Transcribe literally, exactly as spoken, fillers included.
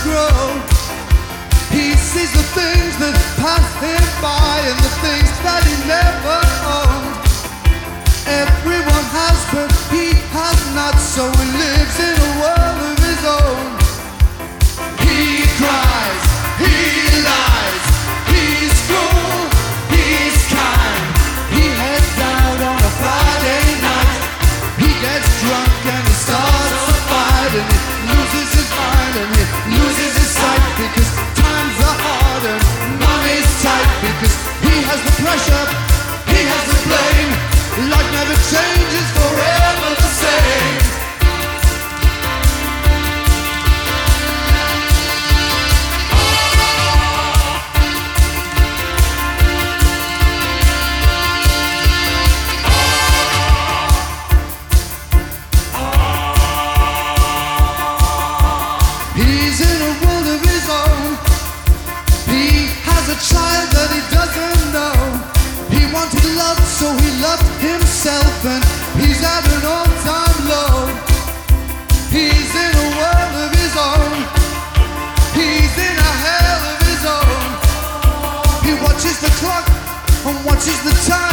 grow. He sees the things that pass him by and the things that he never owned. Everyone has, but he has not, so he lives in a world of his own. He cries, he lies, he's cruel, he's kind. He heads out on a Friday night. He gets drunk and he starts a fight, and he loses his mind and he loses his sight, because times are hard and money's tight, because he has the pressure, he has the blame. Life never changes, forever the same. He's in a world of his own. He has a child that he doesn't know. He wanted love, so he loved himself, and he's at an all-time low. He's in a world of his own. He's in a hell of his own. He watches the clock and watches the time.